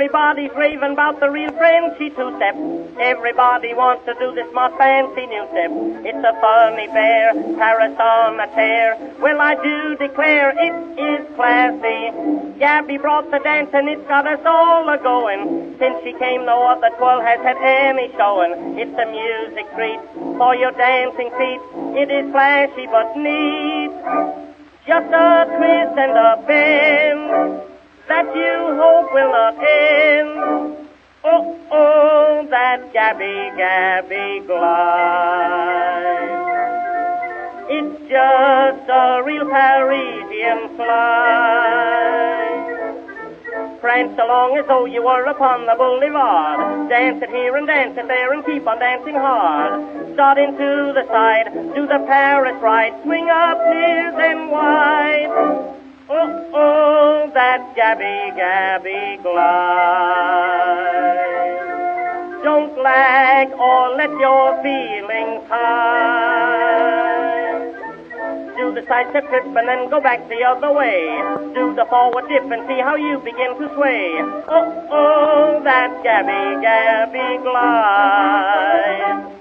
Everybody's raving about the real Frenchy two-step. Everybody wants to do this most fancy new step. It's a funny bear, Paris on a tear. Well, I do declare it is classy. Gabby brought the dance and it's got us all a-going. Since she came, no other twirl has had any showing. It's a music treat for your dancing feet. It is flashy but neat. Just a twist and a bend that you hope will not end. Oh, oh, that Gabby, Gabby glide. It's just a real Parisian flight. Prance along as though you were upon the boulevard. Dance it here and dance it there and keep on dancing hard. Start into the side, do the Paris ride, swing up near them wide. Oh, oh, that Gabby, Gabby glide. Don't lag or let your feelings hide. Do the side step trip and then go back the other way. Do the forward dip and see how you begin to sway. Oh, oh, that Gabby, Gabby glide.